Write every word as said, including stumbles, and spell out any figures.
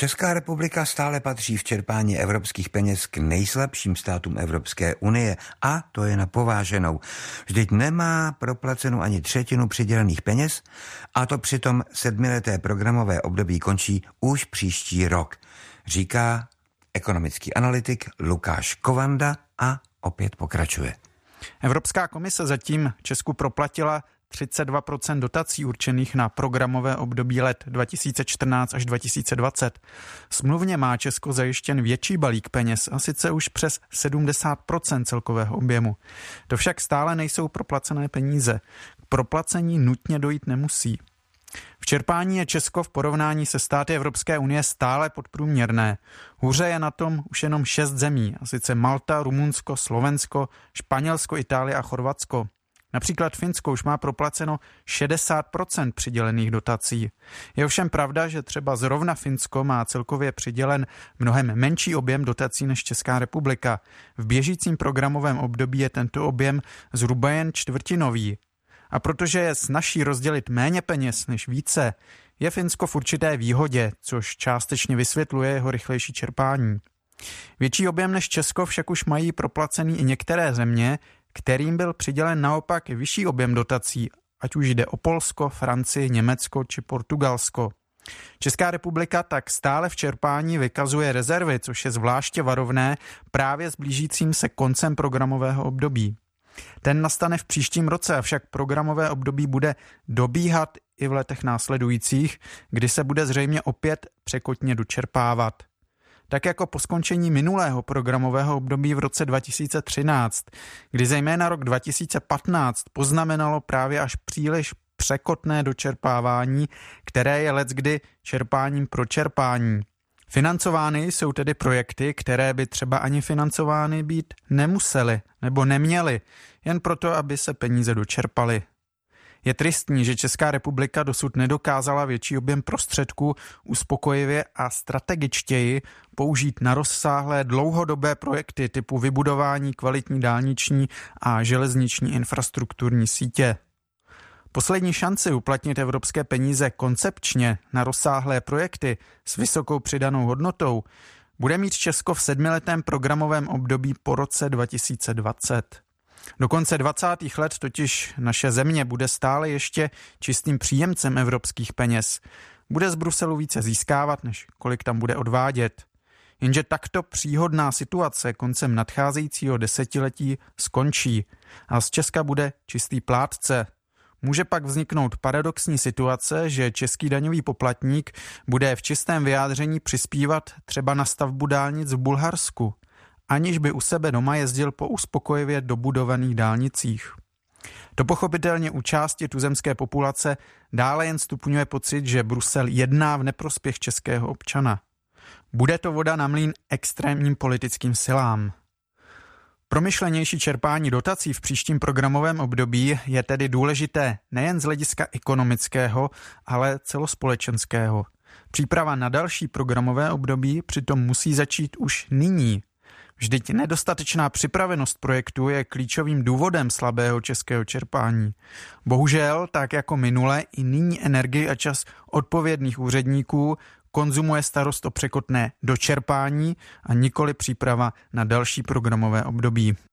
Česká republika stále patří v čerpání evropských peněz k nejslabším státům Evropské unie a to je na pováženou. Vždyť nemá proplacenou ani třetinu přidělených peněz a to přitom sedmileté programové období končí už příští rok, říká ekonomický analytik Lukáš Kovanda a opět pokračuje. Evropská komise zatím Česku proplatila třicet dva procent dotací určených na programové období let dva tisíce čtrnáct až dva tisíce dvacet. Smluvně má Česko zajištěn větší balík peněz, a sice už přes sedmdesát procent celkového objemu. To však stále nejsou proplacené peníze. K proplacení nutně dojít nemusí. V čerpání je Česko v porovnání se státy Evropské unie stále podprůměrné. Hůře je na tom už jenom šest zemí, a sice Malta, Rumunsko, Slovensko, Španělsko, Itálie a Chorvatsko. Například Finsko už má proplaceno šedesát procent přidělených dotací. Je ovšem pravda, že třeba zrovna Finsko má celkově přidělen mnohem menší objem dotací než Česká republika. V běžícím programovém období je tento objem zhruba jen čtvrtinový. A protože je snazší rozdělit méně peněz než více, je Finsko v určité výhodě, což částečně vysvětluje jeho rychlejší čerpání. Větší objem než Česko však už mají proplacený i některé země, kterým byl přidělen naopak vyšší objem dotací, ať už jde o Polsko, Francii, Německo či Portugalsko. Česká republika tak stále v čerpání vykazuje rezervy, což je zvláště varovné právě s blížícím se koncem programového období. Ten nastane v příštím roce, avšak programové období bude dobíhat i v letech následujících, kdy se bude zřejmě opět překotně dočerpávat. Tak jako po skončení minulého programového období v roce dva tisíce třináct, kdy zejména rok dva tisíce patnáct poznamenalo právě až příliš překotné dočerpávání, které je leckdy čerpáním pro čerpání. Financovány jsou tedy projekty, které by třeba ani financovány být nemusely nebo neměly, jen proto, aby se peníze dočerpaly. Je tristní, že Česká republika dosud nedokázala větší objem prostředků uspokojivě a strategičtěji použít na rozsáhlé dlouhodobé projekty typu vybudování kvalitní dálniční a železniční infrastrukturní sítě. Poslední šanci uplatnit evropské peníze koncepčně na rozsáhlé projekty s vysokou přidanou hodnotou bude mít Česko v sedmiletém programovém období po roce dva tisíce dvacet. Do konce dvacátých let totiž naše země bude stále ještě čistým příjemcem evropských peněz. Bude z Bruselu více získávat, než kolik tam bude odvádět. Jenže takto příhodná situace koncem nadcházejícího desetiletí skončí a z Česka bude čistý plátce. Může pak vzniknout paradoxní situace, že český daňový poplatník bude v čistém vyjádření přispívat třeba na stavbu dálnic v Bulharsku, aniž by u sebe doma jezdil po uspokojivě dobudovaných dálnicích. To pochopitelně u části tuzemské populace dále jen stupňuje pocit, že Brusel jedná v neprospěch českého občana. Bude to voda na mlýn extrémním politickým silám. Promyšlenější čerpání dotací v příštím programovém období je tedy důležité nejen z hlediska ekonomického, ale celospolečenského. Příprava na další programové období přitom musí začít už nyní. Vždyť nedostatečná připravenost projektu je klíčovým důvodem slabého českého čerpání. Bohužel, tak jako minule, i nyní energii a čas odpovědných úředníků konzumuje starost o překotné dočerpání a nikoli příprava na další programové období.